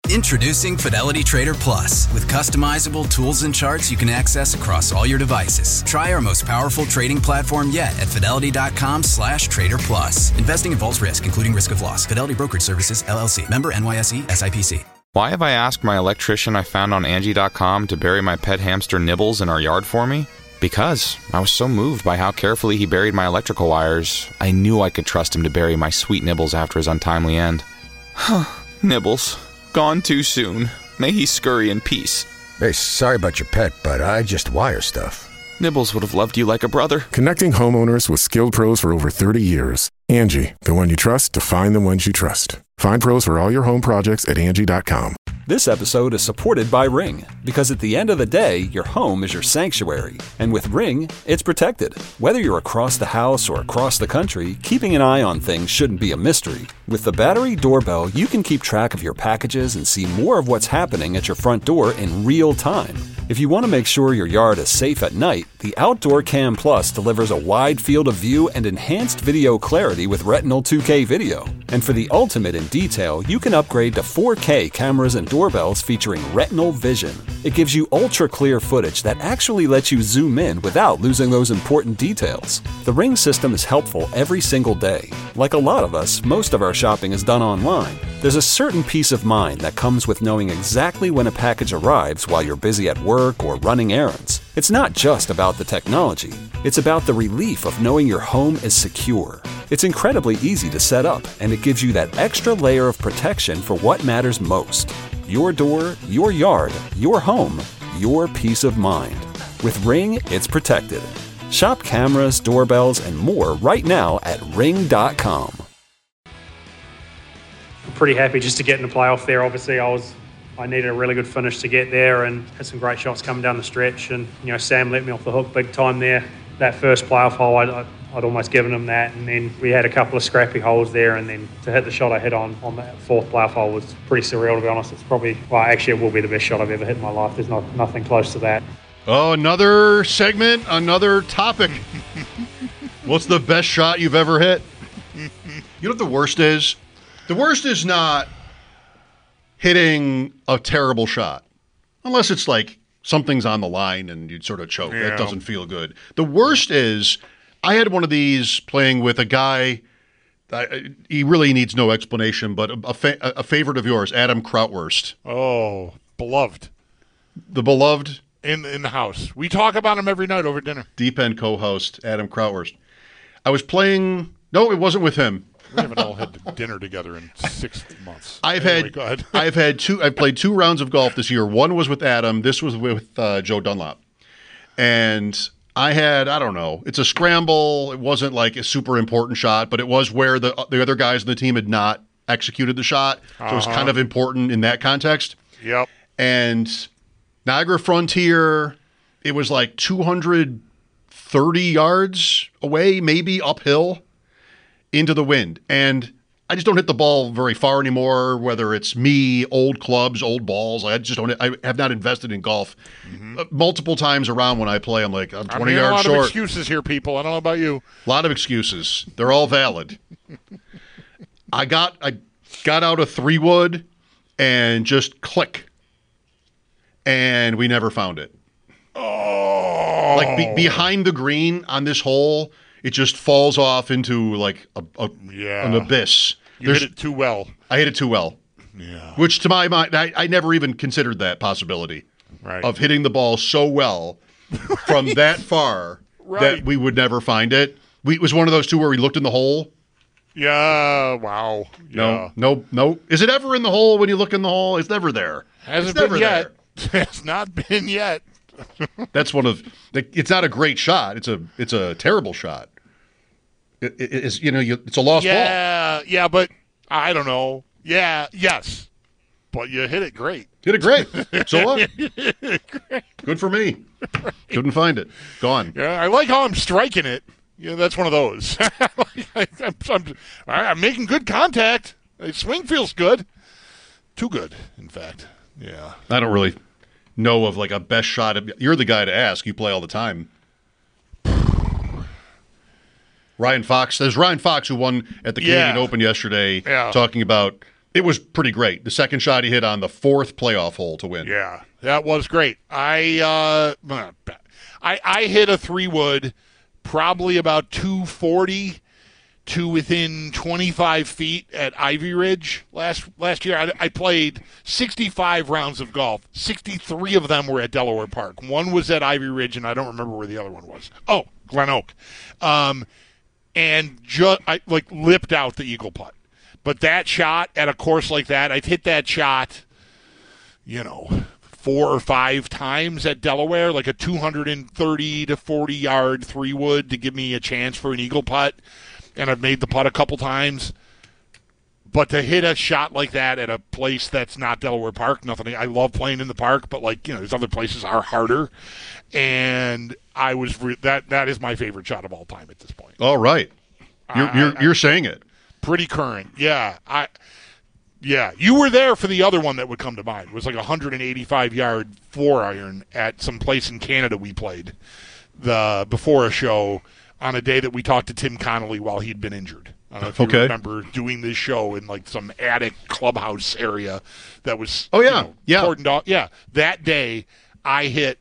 Introducing Fidelity Trader Plus. With customizable tools and charts you can access across all your devices. Try our most powerful trading platform yet at fidelity.com/trader plus. Investing involves risk, including risk of loss. Fidelity Brokerage Services, LLC. Member NYSE, SIPC. Why have I asked my electrician I found on Angie.com to bury my pet hamster Nibbles in our yard for me? Because I was so moved by how carefully he buried my electrical wires, I knew I could trust him to bury my sweet Nibbles after his untimely end. Nibbles. Gone too soon. May he scurry in peace. Hey, sorry about your pet, but I just wire stuff. Nibbles would have loved you like a brother. Connecting homeowners with skilled pros for over 30 years. Angie, the one you trust to find the ones you trust. Find pros for all your home projects at Angie.com. This episode is supported by Ring, because at the end of the day, your home is your sanctuary. And with Ring, it's protected. Whether you're across the house or across the country, keeping an eye on things shouldn't be a mystery. With the battery doorbell, you can keep track of your packages and see more of what's happening at your front door in real time. If you want to make sure your yard is safe at night, the Outdoor Cam Plus delivers a wide field of view and enhanced video clarity with Retinal 2K video. And for the ultimate in detail, you can upgrade to 4K cameras and doorbells featuring Retinal Vision. It gives you ultra-clear footage that actually lets you zoom in without losing those important details. The Ring system is helpful every single day. Like a lot of us, most of our shopping is done online. There's a certain peace of mind that comes with knowing exactly when a package arrives while you're busy at work or running errands. It's not just about the technology. It's about the relief of knowing your home is secure. It's incredibly easy to set up, and it gives you that extra layer of protection for what matters most. Your door, your yard, your home, your peace of mind. With Ring, it's protected. Shop cameras, doorbells, and more right now at ring.com. I'm pretty happy just to get in the playoff there. Obviously, I needed a really good finish to get there and had some great shots coming down the stretch. And, Sam let me off the hook big time there. That first playoff hole, I'd almost given him that. And then we had a couple of scrappy holes there. And then to hit the shot I hit on that fourth playoff hole was pretty surreal, to be honest. It's probably, actually it will be the best shot I've ever hit in my life. There's nothing close to that. Oh, another segment, another topic. What's the best shot you've ever hit? You know what the worst is? The worst is not hitting a terrible shot. Unless it's like something's on the line and you'd sort of choke. Yeah. That doesn't feel good. The worst is I had one of these playing with a guy. He really needs no explanation, but a favorite of yours, Adam Krautwurst. Oh, beloved. The beloved? In the house. We talk about him every night over dinner. Deep End co-host, Adam Krautwurst. I was playing. No, it wasn't with him. We haven't all had dinner together in 6 months. I've played 2 rounds of golf this year. One was with Adam. This was with Joe Dunlop. And I had, I don't know, it's a scramble. It wasn't like a super important shot, but it was where the other guys in the team had not executed the shot. So it was kind of important in that context. Yep. And Niagara Frontier, it was like 230 yards away, maybe uphill, into the wind. And I just don't hit the ball very far anymore, whether it's me, old clubs, old balls. I have not invested in golf. Multiple times around when I play, I'm like, I'm 20 yards short. A lot of excuses here, people. I don't know about you. A lot of excuses. They're all valid. I got out a 3-wood and just click. And we never found it. Oh. Like behind the green on this hole, it just falls off into like an abyss. You hit it too well. I hit it too well. Yeah. Which to my mind, I never even considered that possibility of hitting the ball so well from that far that we would never find it. It was one of those two where we looked in the hole. Yeah, wow. Yeah. No. Is it ever in the hole when you look in the hole? It's never there. Hasn't been yet. It's not been yet. That's it's not a great shot. It's a terrible shot. It's a lost ball. Yeah, but I don't know. Yeah, yes. But you hit it great. Hit it great. So what? Good for me. Couldn't find it. Gone. Yeah, I like how I'm striking it. Yeah, that's one of those. I'm making good contact. The swing feels good. Too good, in fact. Yeah. I don't really know of like a best shot. You're the guy to ask. You play all the time. Ryan Fox. There's Ryan Fox who won at the Canadian Open yesterday, talking about It was pretty great. The second shot he hit on the fourth playoff hole to win. Yeah, that was great. I hit a 3-wood probably about 240 to within 25 feet at Ivy Ridge last year. I played 65 rounds of golf. 63 of them were at Delaware Park. One was at Ivy Ridge, and I don't remember where the other one was. Oh, Glen Oak. And I lipped out the eagle putt. But that shot at a course like that, I've hit that shot, 4 or 5 times at Delaware, like a 230 to 40 yard 3-wood to give me a chance for an eagle putt. And I've made the putt a couple times. But to hit a shot like that at a place that's not Delaware Park, nothing. I love playing in the park, but these other places are harder. And I was that is my favorite shot of all time at this point. All right, you're saying it. Pretty current, yeah. You were there for the other one that would come to mind. It was like a 185-yard 4-iron at some place in Canada we played before a show on a day that we talked to Tim Connolly while he'd been injured. I don't know if you remember doing this show in like some attic clubhouse area that was cordoned off. Yeah, that day I hit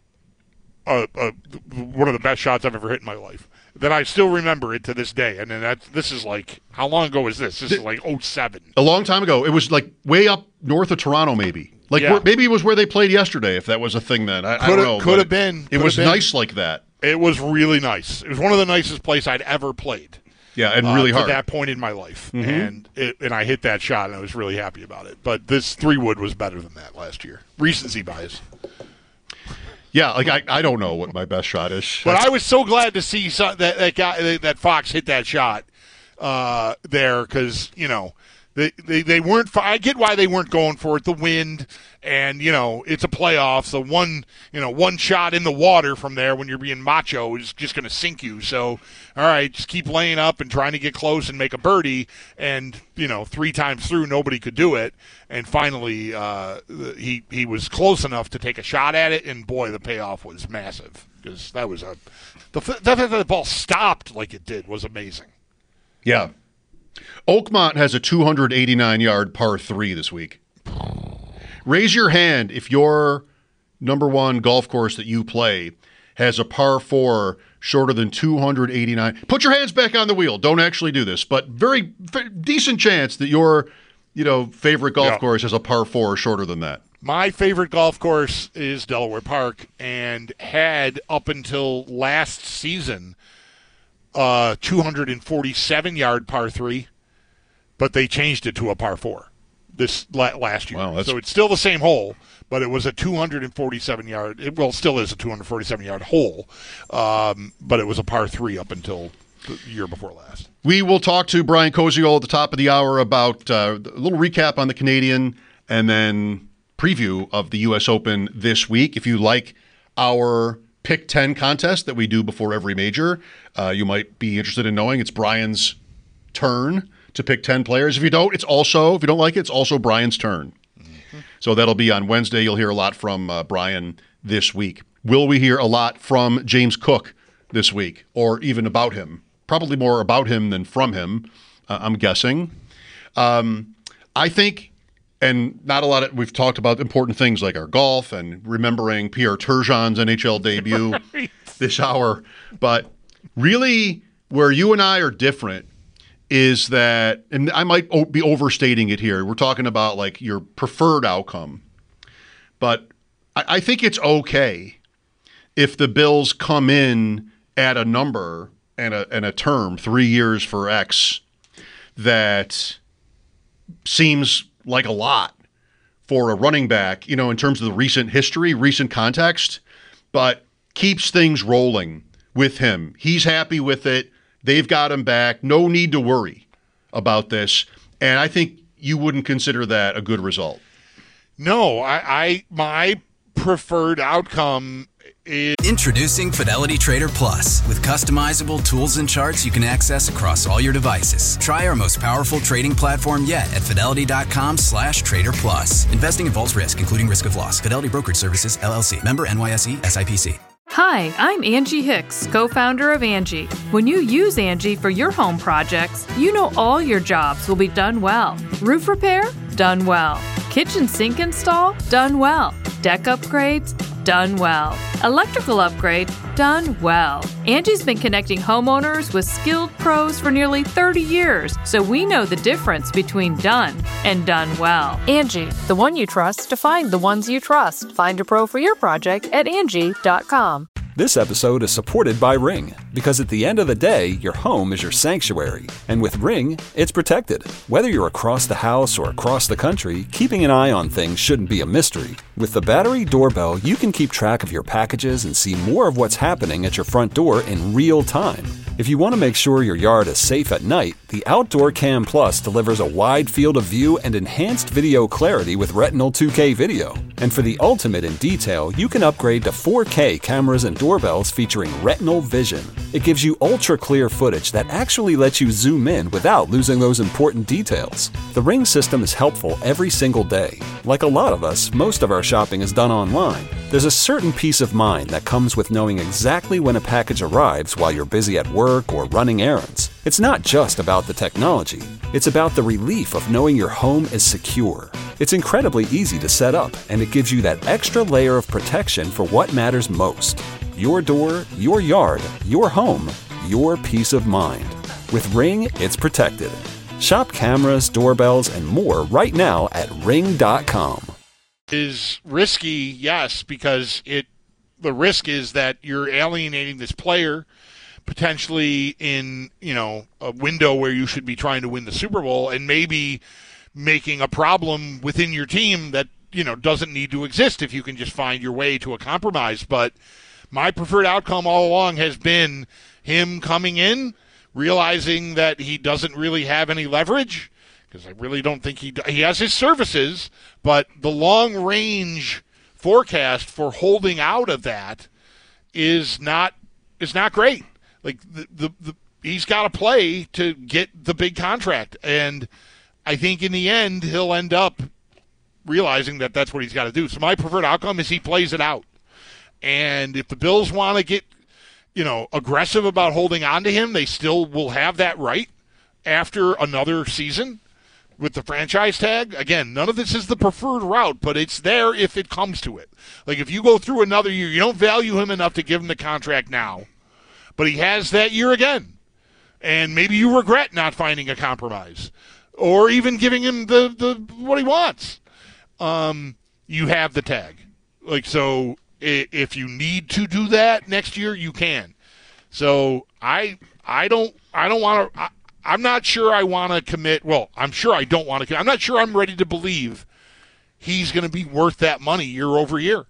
one of the best shots I've ever hit in my life. That I still remember it to this day. And then this is like, how long ago is this? This is like 2007. A long time ago. It was like way up north of Toronto, maybe. Maybe it was where they played yesterday, if that was a thing then. I don't know. Could have been. It was nice like that. It was really nice. It was one of the nicest places I'd ever played. Yeah, and really hard. At that point in my life. Mm-hmm. And I hit that shot, and I was really happy about it. But this 3-wood was better than that last year. Recency bias. Yeah, I don't know what my best shot is. But I was so glad to see that guy, that Fox hit that shot there because, they weren't – I get why they weren't going for it. The wind and, it's a playoff. So one shot in the water from there when you're being macho is just going to sink you. So, all right, just keep laying up and trying to get close and make a birdie. And, 3 times through, nobody could do it. And finally, he was close enough to take a shot at it. And, boy, the payoff was massive because that was the fact that the ball stopped like it did was amazing. Yeah. Oakmont has a 289-yard par 3 this week. Raise your hand if your number one golf course that you play has a par 4 shorter than 289. Put your hands back on the wheel. Don't actually do this, but very decent chance that your favorite golf course has a par 4 shorter than that. My favorite golf course is Delaware Park and had up until last season 247-yard par 3, but they changed it to a par 4 this last year. Wow, so it's still the same hole, but it was a 247-yard. It still is a 247-yard hole, but it was a par 3 up until the year before last. We will talk to Brian Koziol at the top of the hour about a little recap on the Canadian and then preview of the U.S. Open this week. If you like our Pick 10 contest that we do before every major, you might be interested in knowing it's Brian's turn to pick 10 players. If you don't like it, it's also Brian's turn. Mm-hmm. So that'll be on Wednesday. You'll hear a lot from Brian this week. Will we hear a lot from James Cook this week, or even about him? Probably more about him than from him, I'm guessing. I think, and not a lot of, we've talked about important things like our golf and remembering Pierre Turgeon's NHL debut this hour, but really where you and I are different is that, and I might be overstating it here, we're talking about like your preferred outcome, but I think it's okay if the Bills come in at a number and a term, 3 years for X, that seems like a lot for a running back, in terms of the recent history, recent context, but keeps things rolling with him. He's happy with it. They've got him back. No need to worry about this. And I think you wouldn't consider that a good result. No, my preferred outcome is... Introducing Fidelity Trader Plus. With customizable tools and charts you can access across all your devices. Try our most powerful trading platform yet at Fidelity.com/Trader Plus. Investing involves risk, including risk of loss. Fidelity Brokerage Services, LLC. Member NYSE, SIPC. Hi, I'm Angie Hicks, co-founder of Angie. When you use Angie for your home projects, you know all your jobs will be done well. Roof repair? Done well. Kitchen sink install? Done well. Deck upgrades? Done well. Electrical upgrade? Done well. Angie's been connecting homeowners with skilled pros for nearly 30 years, so we know the difference between done and done well. Angie, the one you trust to find the ones you trust. Find a pro for your project at Angie.com. This episode is supported by Ring, because at the end of the day, your home is your sanctuary. And with Ring, it's protected. Whether you're across the house or across the country, keeping an eye on things shouldn't be a mystery. With the battery doorbell, you can keep track of your packages and see more of what's happening at your front door in real time. If you want to make sure your yard is safe at night, the Outdoor Cam Plus delivers a wide field of view and enhanced video clarity with Retinal 2K video. And for the ultimate in detail, you can upgrade to 4K cameras and doorbells featuring Retinal Vision. It gives you ultra-clear footage that actually lets you zoom in without losing those important details. The Ring system is helpful every single day. Like a lot of us, most of our shopping is done online. There's a certain peace of mind that comes with knowing exactly when a package arrives while you're busy at work or running errands. It's not just about the technology. It's about the relief of knowing your home is secure. It's incredibly easy to set up, and it gives you that extra layer of protection for what matters most. Your door, your yard, your home, your peace of mind. With Ring, it's protected. Shop cameras, doorbells, and more right now at Ring.com. Is risky, yes, because the risk is that you're alienating this player potentially in, a window where you should be trying to win the Super Bowl, and maybe making a problem within your team that, doesn't need to exist if you can just find your way to a compromise. But my preferred outcome all along has been him coming in, realizing that he doesn't really have any leverage, because I really don't think he has his services, but the long-range forecast for holding out of that is not great. Like he's got to play to get the big contract, and I think in the end he'll end up realizing that that's what he's got to do. So my preferred outcome is he plays it out, and if the Bills want to get aggressive about holding on to him, they still will have that right after another season with the franchise tag. Again, none of this is the preferred route, but it's there if it comes to it. Like if you go through another year, you don't value him enough to give him the contract now, but he has that year again, and maybe you regret not finding a compromise or even giving him the what he wants. You have the tag. So if you need to do that next year, you can. So I don't want to. I'm not sure I want to commit. Well, I'm sure I don't want to. I'm not sure I'm ready to believe he's going to be worth that money year over year.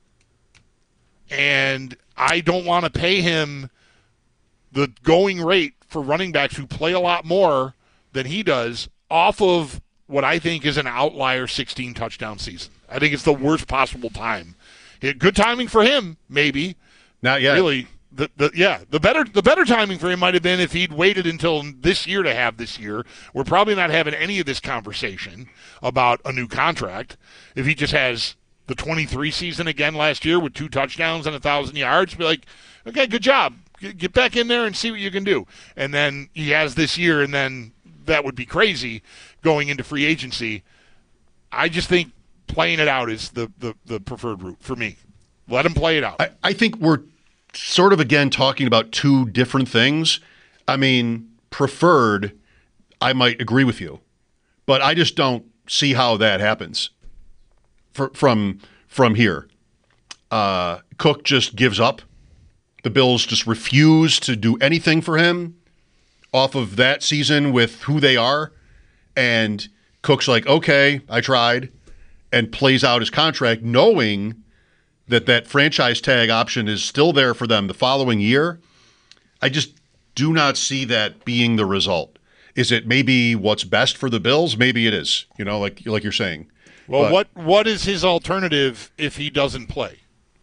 And I don't want to pay him the going rate for running backs who play a lot more than he does off of what I think is an outlier 16 touchdown season. I think it's the worst possible time. Good timing for him, maybe. Not yet. Really. The better timing for him might have been if he'd waited until this year to have this year. We're probably not having any of this conversation about a new contract. If he just has the 23 season again last year with 2 touchdowns and 1,000 yards, be like, okay, good job. Get back in there and see what you can do. And then he has this year, and then that would be crazy going into free agency. I just think playing it out is the preferred route for me. Let him play it out. I think we're sort of, again, talking about two different things. I mean, preferred, I might agree with you, but I just don't see how that happens from here. Cook just gives up. The Bills just refuse to do anything for him off of that season with who they are. And Cook's like, okay, I tried, and plays out his contract knowing that franchise tag option is still there for them the following year. I just do not see that being the result. Is it maybe what's best for the Bills? Maybe it is, like you're saying. Well, what is his alternative if he doesn't play?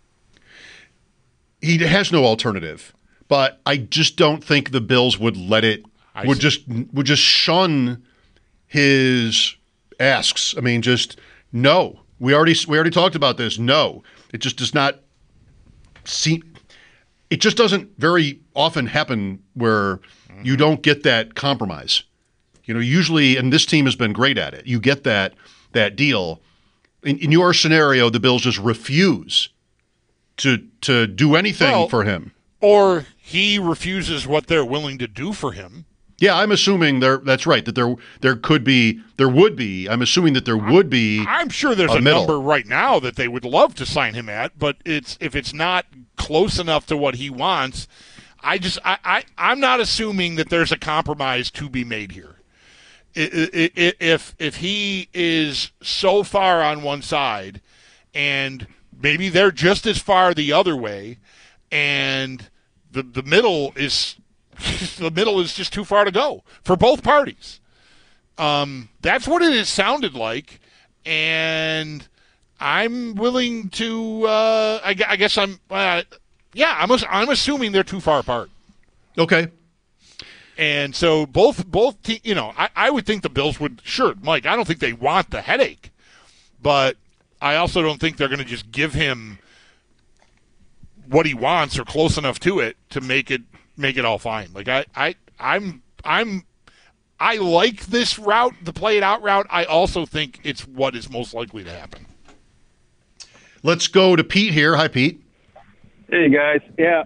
He has no alternative, but I just don't think the Bills would let it. Would just shun his asks. I mean, just no. We already talked about this. No, it just does not seem. It just doesn't very often happen where you don't get that compromise. Usually, and this team has been great at it. You get that that deal. In your scenario, the Bills just refuse to do anything for him. Or he refuses what they're willing to do for him. Yeah, I'm assuming that's right, that there would be. I'm assuming that there would be. I'm sure there's a number right now that they would love to sign him at, but if it's not close enough to what he wants, I'm not assuming that there's a compromise to be made here. If he is so far on one side, and maybe they're just as far the other way, and the middle is just too far to go for both parties. That's what it has sounded like, and I'm willing to. I guess I'm. I'm assuming they're too far apart. Okay. And so both I would think the Bills would. Sure, Mike. I don't think they want the headache, but I also don't think they're going to just give him what he wants or close enough to it to make it all fine. Like I like this route, the play it out route. I also think it's what is most likely to happen. Let's go to Pete here. Hi, Pete. Hey guys. Yeah.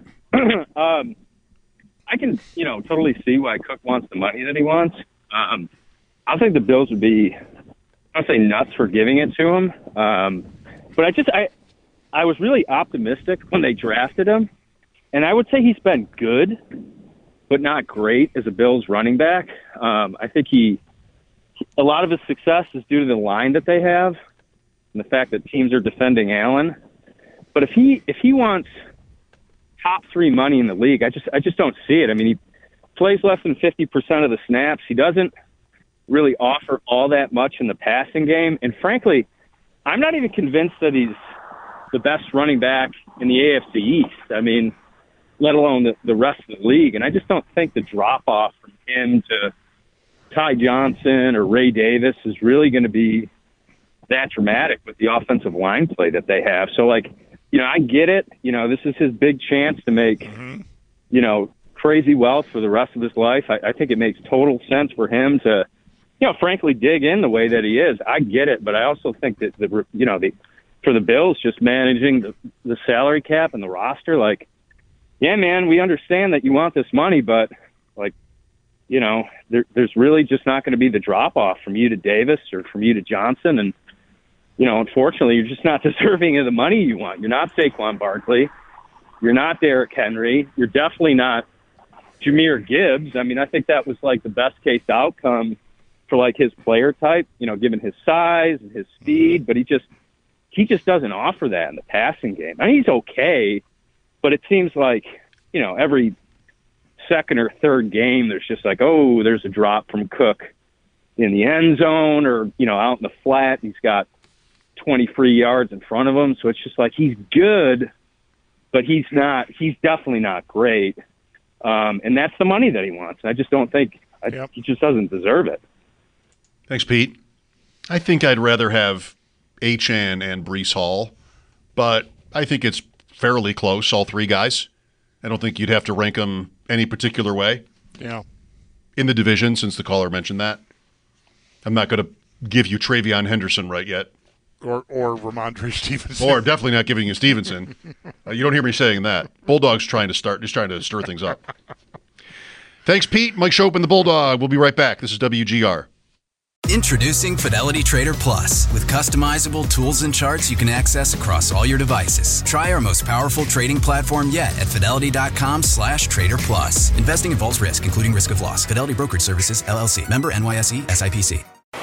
I can, totally see why Cook wants the money that he wants. I think the Bills would be, I'll say nuts for giving it to him. But I was really optimistic when they drafted him. And I would say he's been good, but not great as a Bills running back. I think a lot of his success is due to the line that they have and the fact that teams are defending Allen. But if he wants top 3 money in the league, I just don't see it. I mean, he plays less than 50% of the snaps. He doesn't really offer all that much in the passing game. And frankly, I'm not even convinced that he's the best running back in the AFC East. I mean, let alone the rest of the league. And I just don't think the drop-off from him to Ty Johnson or Ray Davis is really going to be that dramatic with the offensive line play that they have. So, I get it. This is his big chance to make, crazy wealth for the rest of his life. I think it makes total sense for him to, frankly, dig in the way that he is. I get it, but I also think that for the Bills, just managing the salary cap and the roster, yeah, man, we understand that you want this money, but there's really just not going to be the drop off from you to Davis or from you to Johnson, and unfortunately, you're just not deserving of the money you want. You're not Saquon Barkley. You're not Derrick Henry. You're definitely not Jahmyr Gibbs. I mean, I think that was the best case outcome for his player type, given his size and his speed, but he just doesn't offer that in the passing game. I mean, he's okay, but it seems every second or third game, there's just there's a drop from Cook in the end zone or, out in the flat. He's got 20 free yards in front of him. So it's just he's good, but he's definitely not great. And that's the money that he wants. I just don't think he just doesn't deserve it. Thanks, Pete. I think I'd rather have Achane and Breece Hall, but I think it's fairly close, all 3 guys. I don't think you'd have to rank them any particular way. Yeah. In the division, since the caller mentioned that. I'm not going to give you Travion Henderson right yet. Or Ramondre Stevenson. Or definitely not giving you Stevenson. You don't hear me saying that. Bulldog's trying to stir things up. Thanks, Pete. Mike Schopp and the Bulldog. We'll be right back. This is WGR. Introducing Fidelity Trader Plus. With customizable tools and charts you can access across all your devices. Try our most powerful trading platform yet at Fidelity.com/Trader Plus. Investing involves risk, including risk of loss. Fidelity Brokerage Services, LLC. Member NYSE, SIPC.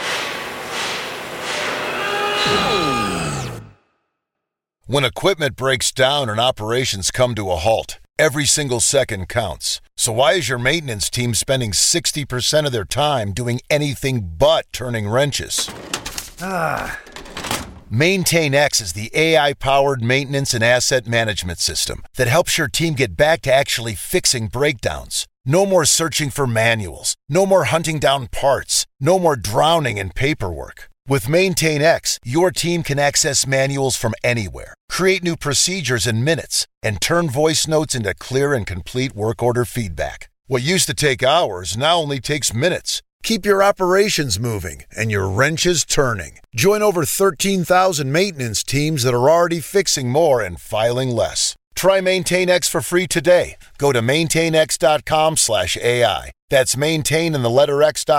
When equipment breaks down and operations come to a halt, every single second counts. So why is your maintenance team spending 60% of their time doing anything but turning wrenches? MaintainX is the AI-powered maintenance and asset management system that helps your team get back to actually fixing breakdowns. No more searching for manuals. No more hunting down parts. No more drowning in paperwork. With MaintainX, your team can access manuals from anywhere, create new procedures in minutes, and turn voice notes into clear and complete work order feedback. What used to take hours now only takes minutes. Keep your operations moving and your wrenches turning. Join over 13,000 maintenance teams that are already fixing more and filing less. Try MaintainX for free today. Go to maintainx.com/AI. That's maintain and the letter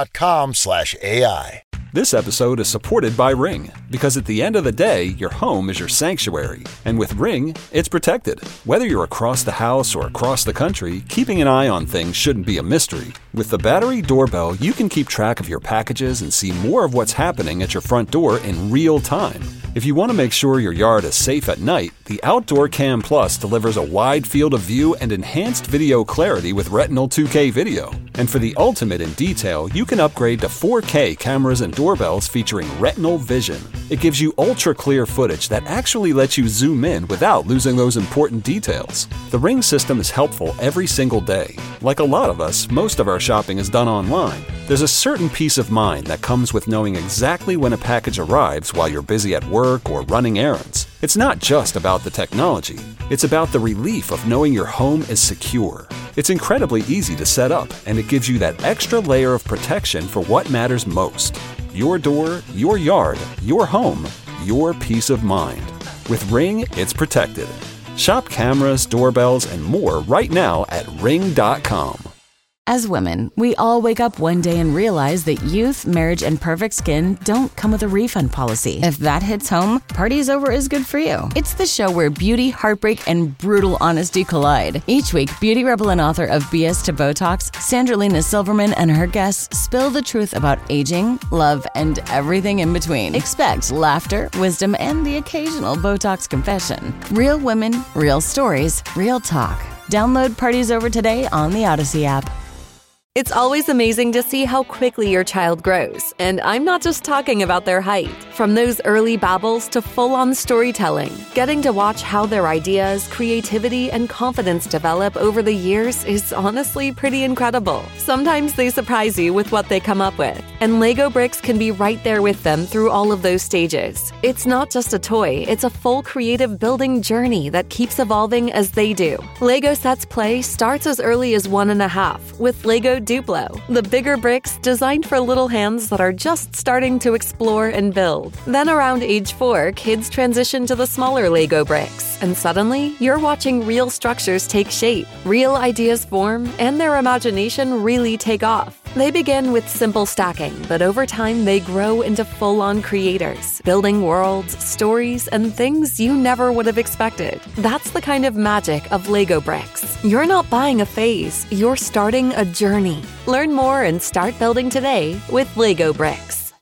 x.com/AI. This episode is supported by Ring, because at the end of the day, your home is your sanctuary. And with Ring, it's protected. Whether you're across the house or across the country, keeping an eye on things shouldn't be a mystery. With the battery doorbell, you can keep track of your packages and see more of what's happening at your front door in real time. If you want to make sure your yard is safe at night, the Outdoor Cam Plus delivers a wide field of view and enhanced video clarity with Retinal 2K video. And for the ultimate in detail, you can upgrade to 4K cameras and doorbells featuring Retinal Vision. It gives you ultra-clear footage that actually lets you zoom in without losing those important details. The Ring system is helpful every single day. Like a lot of us, most of our shopping is done online. There's a certain peace of mind that comes with knowing exactly when a package arrives while you're busy at work or running errands. It's not just about the technology. It's about the relief of knowing your home is secure. It's incredibly easy to set up, and it gives you that extra layer of protection for what matters most. Your door, your yard, your home, your peace of mind. With Ring, it's protected. Shop cameras, doorbells, and more right now at Ring.com. As women, we all wake up one day and realize that youth, marriage, and perfect skin don't come with a refund policy. If that hits home, Party's Over is good for you. It's the show where beauty, heartbreak, and brutal honesty collide. Each week, beauty rebel and author of BS to Botox, Sandralina Silverman, and her guests spill the truth about aging, love, and everything in between. Expect laughter, wisdom, and the occasional Botox confession. Real women, real stories, real talk. Download Party's Over today on the Odyssey app. It's always amazing to see how quickly your child grows, and I'm not just talking about their height. From those early babbles to full-on storytelling, getting to watch how their ideas, creativity, and confidence develop over the years is honestly pretty incredible. Sometimes they surprise you with what they come up with, and Lego Bricks can be right there with them through all of those stages. It's not just a toy, it's a full creative building journey that keeps evolving as they do. Lego Sets Play starts as early as 1.5 with Lego Duplo, the bigger bricks designed for little hands that are just starting to explore and build. Then around age 4, kids transition to the smaller Lego bricks, and suddenly you're watching real structures take shape, real ideas form, and their imagination really take off. They begin with simple stacking, but over time they grow into full-on creators, building worlds, stories, and things you never would have expected. That's the kind of magic of Lego Bricks. You're not buying a phase, you're starting a journey. Learn more and start building today with Lego Bricks.